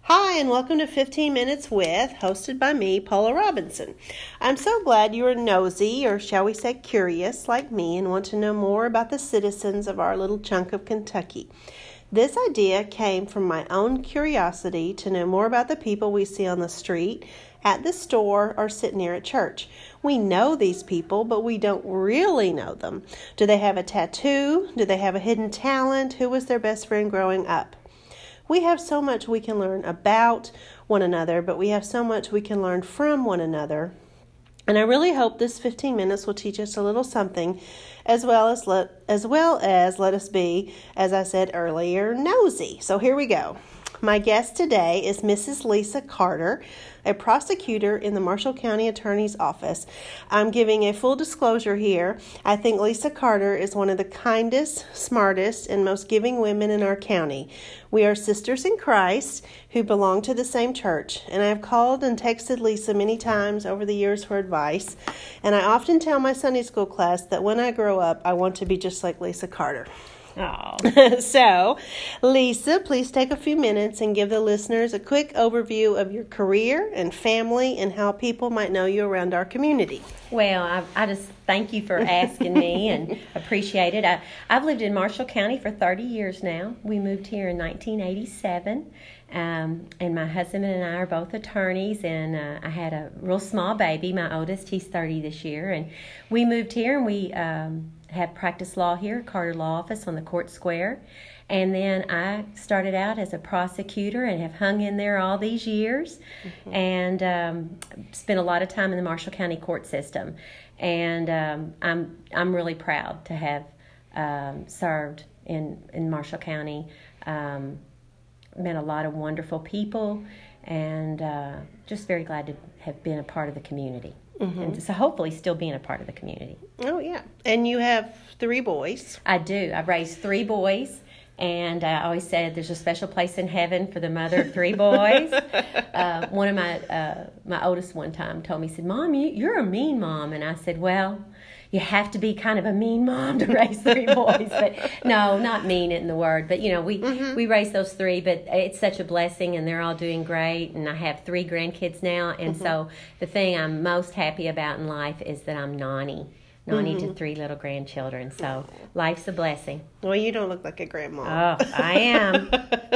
Hi, and welcome to 15 Minutes With, hosted by me, Paula Robinson. I'm so glad you are nosy, or shall we say curious, like me, and want to know more about the citizens of our little chunk of Kentucky. This idea came from my own curiosity to know more about the people we see on the street, at the store, or sitting here at church. We know these people, but we don't really know them. Do they have a tattoo? Do they have a hidden talent? Who was their best friend growing up? We have so much we can learn about one another, but we have so much we can learn from one another. And I really hope this 15 minutes will teach us a little something, as well as let us be, as I said earlier, nosy. So here we go. My guest today is Mrs. Lisa Carter, a prosecutor in the Marshall County Attorney's Office. I'm giving a full disclosure here. I think Lisa Carter is one of the kindest, smartest, and most giving women in our county. We are sisters in Christ who belong to the same church, and I have called and texted Lisa many times over the years for advice, and I often tell my Sunday school class that when I grow up, I want to be just like Lisa Carter. Oh. So, Lisa, please take a few minutes and give the listeners a quick overview of your career and family and how people might know you around our community. Well, I just thank you for asking me and appreciate it. I've lived in Marshall County for 30 years now. We moved here in 1987, and my husband and I are both attorneys, and I had a real small baby, my oldest. He's 30 this year, and we moved here, and we have practiced law here, Carter Law Office on the Court Square. And then I started out as a prosecutor and have hung in there all these years, and spent a lot of time in the Marshall County court system. And I'm really proud to have served in Marshall County. Met a lot of wonderful people, and just very glad to have been a part of the community. And so hopefully still being a part of the community. Oh, yeah. And you have 3 boys. I do. I've raised 3 boys, and I always said there's a special place in heaven for the mother of 3 boys. One of my oldest one time told me, he said, "Mom, you're a mean mom." And I said, "Well, you have to be kind of a mean mom to raise 3 boys." But no, not mean in the word. But, we raised those 3, but it's such a blessing, and they're all doing great. And I have 3 grandkids now. And so the thing I'm most happy about in life is that I'm nanny to 3 little grandchildren. So life's a blessing. Well, you don't look like a grandma. Oh, I am.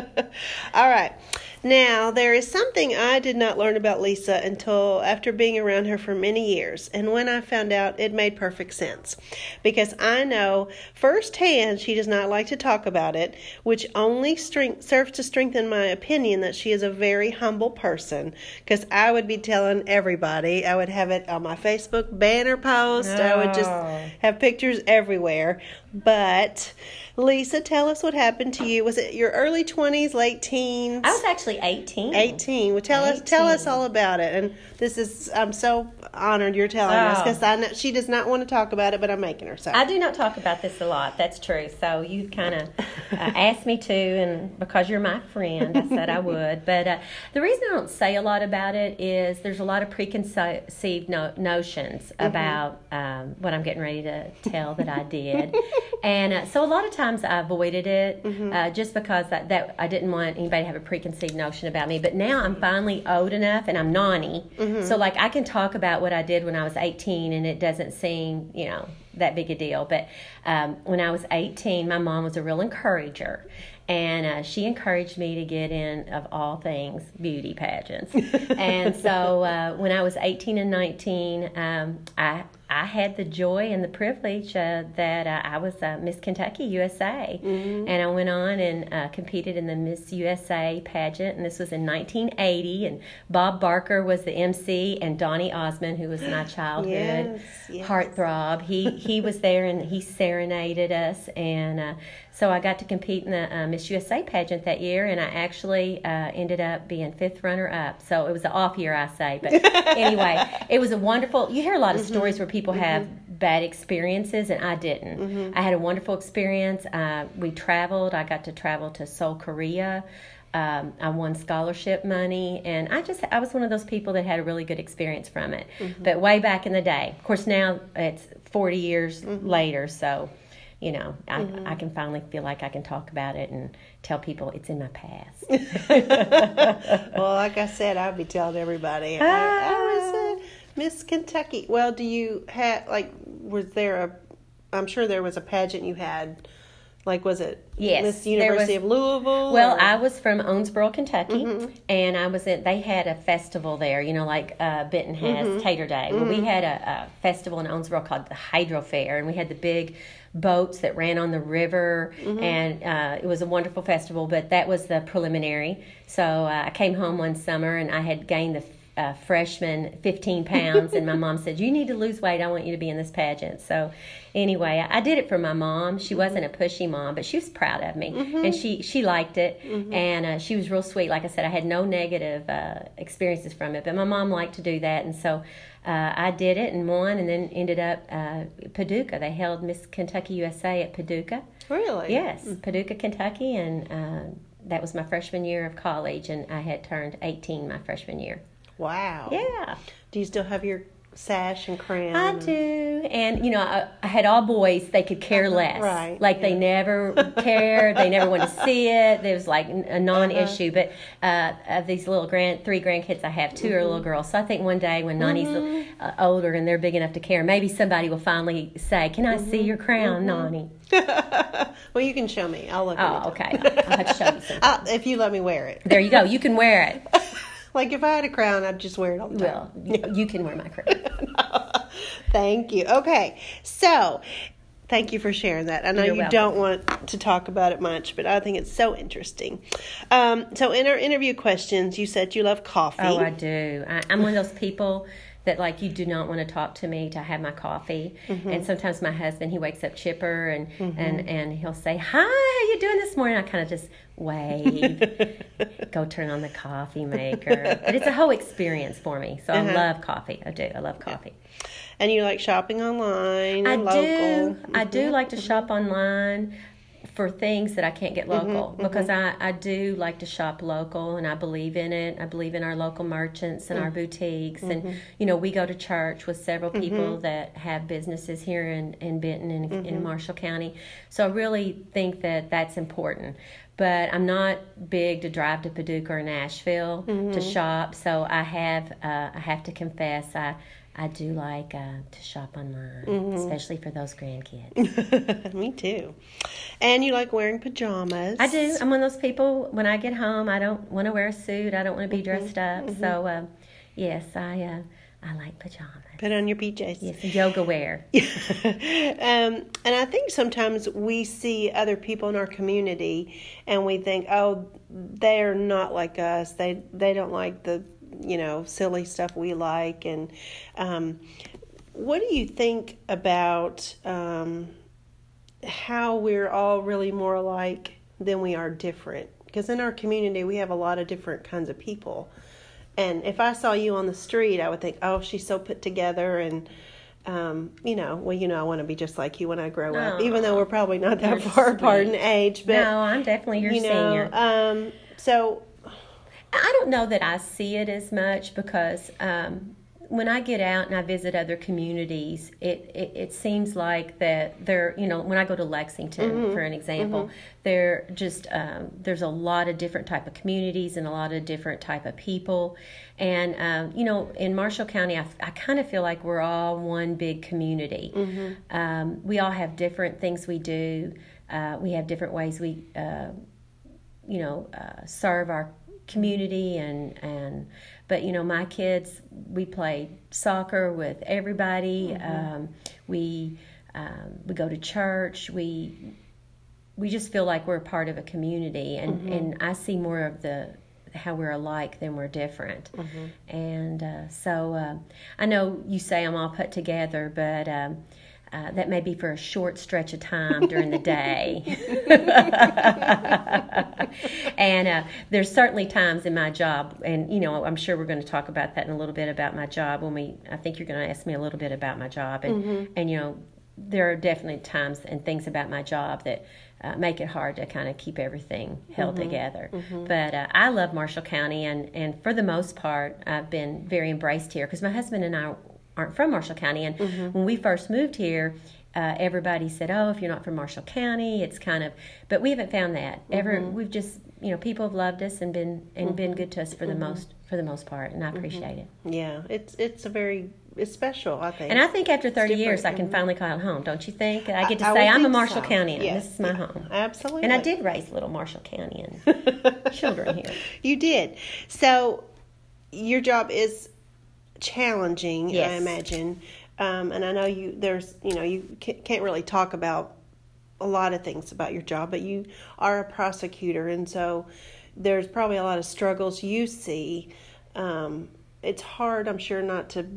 All right. Now, there is something I did not learn about Lisa until after being around her for many years. And when I found out, it made perfect sense. Because I know firsthand she does not like to talk about it, which only serves to strengthen my opinion that she is a very humble person. Because I would be telling everybody. I would have it on my Facebook banner post. I would just have pictures everywhere. But Lisa, tell us what happened to you. Was it your early 20s, late teens? I was actually 18. 18. Well, tell us all about it. And I'm so honored you're telling us, because I know she does not want to talk about it, but I'm making her. So I do not talk about this a lot. That's true. So you kind of asked me to, and because you're my friend, I said I would. But the reason I don't say a lot about it is there's a lot of preconceived notions about what I'm getting ready to tell that I did. And so a lot of times I avoided it just because that I didn't want anybody to have a preconceived notion about me. But now I'm finally old enough, and I'm nanny. So like I can talk about what I did when I was 18, and it doesn't seem, that big a deal. But when I was 18, my mom was a real encourager. And she encouraged me to get in, of all things, beauty pageants. And so when I was 18 and 19, I had the joy and the privilege that I was Miss Kentucky USA. And I went on and competed in the Miss USA pageant, and this was in 1980. And Bob Barker was the MC, and Donnie Osmond, who was my childhood heartthrob, he was there, and he serenaded us. And so I got to compete in the Miss USA pageant that year, and I actually ended up being 5th runner-up. So it was an off year, I say. But anyway, it was a wonderful... You hear a lot of stories where people have bad experiences, and I didn't. I had a wonderful experience. We traveled. I got to travel to Seoul, Korea. I won scholarship money, and I was one of those people that had a really good experience from it. But way back in the day, of course now it's 40 years later, so I can finally feel like I can talk about it and tell people it's in my past. Well, like I said, I'll be telling everybody. I was Miss Kentucky. Well, do you have, I'm sure there was a pageant you had. Like, was it Miss University of Louisville? Well, I was from Owensboro, Kentucky, and they had a festival there, like Benton has Tater Day. Well, we had a festival in Owensboro called the Hydro Fair, and we had the big boats that ran on the river, and it was a wonderful festival, but that was the preliminary. So I came home one summer, and I had gained the freshman 15 pounds, and my mom said, you need to lose weight, I want you to be in this pageant. So anyway, I did it for my mom. She wasn't a pushy mom, but she was proud of me, and she liked it, and she was real sweet. Like I said, I had no negative experiences from it, but my mom liked to do that, and so I did it and won, and then ended up Paducah. They held Miss Kentucky USA at Paducah. Really? Yes, Paducah, Kentucky, and that was my freshman year of college, and I had turned 18 my freshman year. Wow. Yeah. Do you still have your sash and crown? I do. And, I had all boys. They could care less. Right. Like, they never cared. They never wanted to see it. It was like a non-issue. But of these little three grandkids I have, two are little girls. So I think one day when Nani's older and they're big enough to care, maybe somebody will finally say, can I see your crown, Nani? Well, you can show me. I'll look at it. Oh, okay. I'll have to show you something. If you let me wear it. There you go. You can wear it. Like, if I had a crown, I'd just wear it all the time. Well, you can wear my crown. Thank you. Okay, so thank you for sharing that. I know you don't want to talk about it much, but I think it's so interesting. So in our interview questions, you said you love coffee. Oh, I do. I'm one of those people that, like, you do not want to talk to me to have my coffee. And sometimes my husband, he wakes up chipper and he'll say, hi, how you doing this morning? I kind of just wave, go turn on the coffee maker. But it's a whole experience for me. So I love coffee. I do. I love coffee. And you like shopping online and local? I do like to shop online for things that I can't get local, because I do like to shop local, and I believe in it. I believe in our local merchants and our boutiques, and we go to church with several people that have businesses here in Benton and in Marshall County. So I really think that that's important. But I'm not big to drive to Paducah or Nashville to shop, so I have to confess I do like to shop online, especially for those grandkids. Me too. And you like wearing pajamas. I do. I'm one of those people, when I get home, I don't want to wear a suit. I don't want to be dressed up. So, yes, I like pajamas. Put on your PJs. Yes, yoga wear. And I think sometimes we see other people in our community and we think, oh, they're not like us. They don't like the silly stuff we like. And what do you think about how we're all really more alike than we are different? Because in our community, we have a lot of different kinds of people. And if I saw you on the street, I would think, oh, she's so put together. And, I want to be just like you when I grow up, even though we're probably not that far apart in age. But, no, I'm definitely your senior. So I don't know that I see it as much, because when I get out and I visit other communities, it seems like that they're, when I go to Lexington, for an example, they're just, there's a lot of different type of communities and a lot of different type of people. And, in Marshall County, I kind of feel like we're all one big community. We all have different things we do. We have different ways we, serve our community but my kids, we play soccer with everybody. We go to church. We just feel like we're a part of a community, and I see more of how we're alike than we're different. And so I know you say I'm all put together, but that may be for a short stretch of time during the day. And there's certainly times in my job, and I'm sure we're going to talk about that in a little bit about my job I think you're going to ask me a little bit about my job, and there are definitely times and things about my job that make it hard to kind of keep everything held together. But I love Marshall County, and for the most part, I've been very embraced here, because my husband and I aren't from Marshall County, and when we first moved here, everybody said, oh, if you're not from Marshall County, it's kind of, but we haven't found that ever. We've just, people have loved us and been good to us for the most part, and I appreciate it. Yeah, it's special, I think. And I think after 30 years, I can finally call it home, don't you think? I get to say I'm a Marshall County, yes. This is my home. Absolutely. And I did raise little Marshall County children here. You did. So your job is challenging, yes. I imagine. And I know you can't really talk about a lot of things about your job, but you are a prosecutor, and so there's probably a lot of struggles you see. It's hard, I'm sure, not to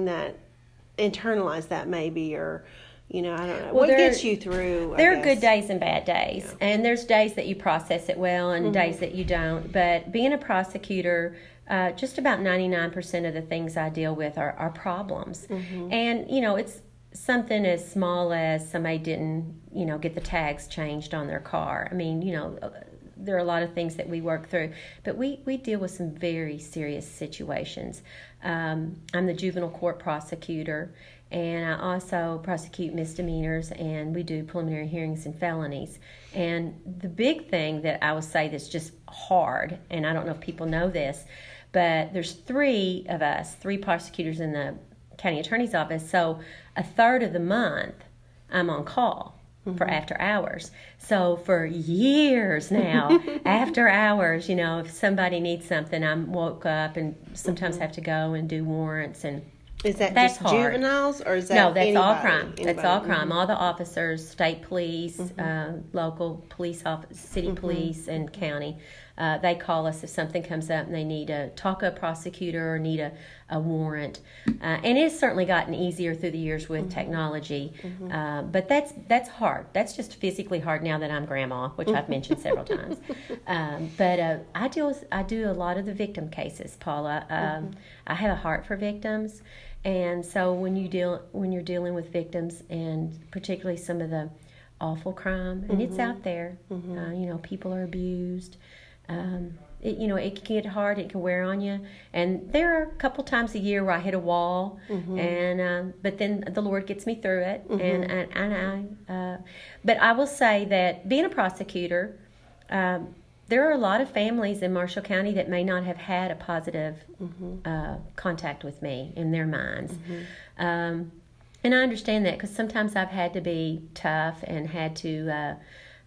internalize that maybe, or, I don't know. What gets you through? There are good days and bad days, and there's days that you process it well and days that you don't. But being a prosecutor, just about 99% of the things I deal with are problems. And, it's something as small as somebody didn't, get the tags changed on their car. I mean, there are a lot of things that we work through, but we deal with some very serious situations. I'm the juvenile court prosecutor, and I also prosecute misdemeanors, and we do preliminary hearings and felonies. And the big thing that I would say that's just hard, and I don't know if people know this, but there's three of us, three prosecutors in the county attorney's office, so a third of the month I'm on call for after hours. So for years now, after hours, if somebody needs something, I'm woke up and sometimes have to go and do warrants. And is that that's just hard. Juveniles, or is that no? That's anybody? all crime. That's all crime. Mm-hmm. All the officers, state police, local police office, city police, and county. They call us if something comes up and they need to talk to a prosecutor or need a warrant. And it's certainly gotten easier through the years with technology. But that's hard. That's just physically hard now that I'm grandma, which I've mentioned several times. But I do a lot of the victim cases, Paula. I have a heart for victims. And so when you're dealing with victims, and particularly some of the awful crime, and it's out there, people are abused. It can get hard. It can wear on you. And there are a couple times a year where I hit a wall, and but then the Lord gets me through it. But I will say that being a prosecutor, there are a lot of families in Marshall County that may not have had a positive contact with me in their minds. And I understand that, because sometimes I've had to be tough and had to,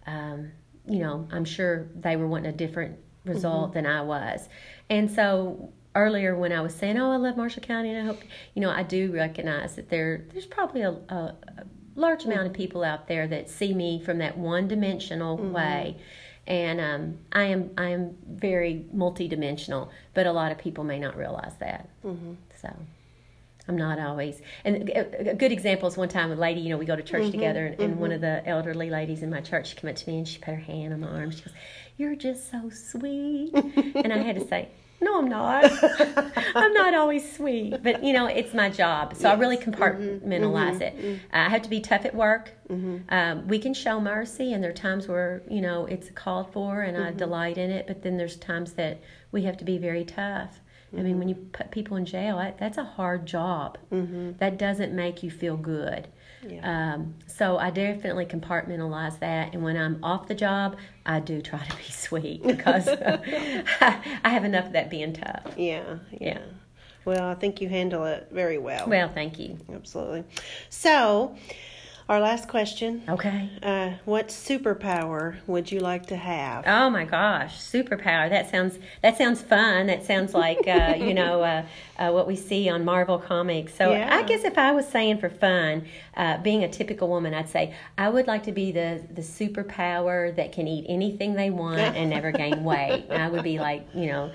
I'm sure they were wanting a different result than I was. And so earlier when I was saying, I love Marshall County, and I hope, I do recognize that there's probably a large amount of people out there that see me from that one-dimensional way. And I am very multidimensional, but a lot of people may not realize that. So I'm not always. And a good example is one time a lady, we go to church together, and one of the elderly ladies in my church came up to me and she put her hand on my arm. She goes, "You're just so sweet." And I had to say, "No, I'm not. I'm not always sweet." But, it's my job. So I really compartmentalize it. I have to be tough at work. We can show mercy, and there are times where, it's called for, and I delight in it. But then there's times that we have to be very tough. I mean, when you put people in jail, that's a hard job. That doesn't make you feel good. Yeah. So I definitely compartmentalize that. And when I'm off the job, I do try to be sweet, because I have enough of that being tough. Yeah. Well, I think you handle it very well. Well, thank you. Absolutely. So, our last question. Okay. What superpower would you like to have? Oh my gosh, superpower! That sounds fun. That sounds like what we see on Marvel comics. So I guess if I was saying for fun, being a typical woman, I'd say I would like to be the superpower that can eat anything they want and never gain weight. I would be like,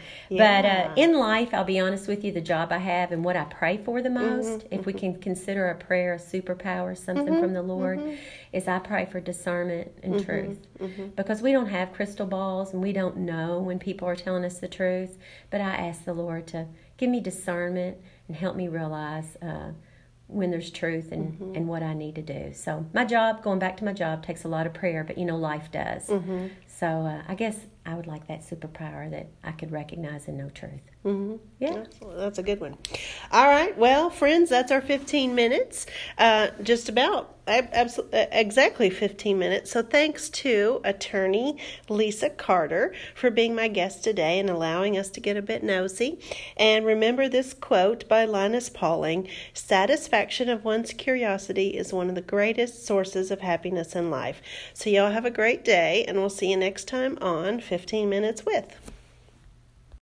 But in life, I'll be honest with you, the job I have and what I pray for the most, if we can consider a prayer a superpower, something from the Lord, is I pray for discernment and truth. Because we don't have crystal balls and we don't know when people are telling us the truth, but I ask the Lord to give me discernment and help me realize when there's truth and what I need to do. So going back to my job, takes a lot of prayer, but life does. So I guess I would like that superpower, that I could recognize and know truth. Yeah. That's a good one. All right. Well, friends, that's our 15 minutes. Just about exactly 15 minutes. So thanks to attorney Lisa Carter for being my guest today and allowing us to get a bit nosy. And remember this quote by Linus Pauling: satisfaction of one's curiosity is one of the greatest sources of happiness in life. So y'all have a great day, and we'll see you next time on 15 Minutes With.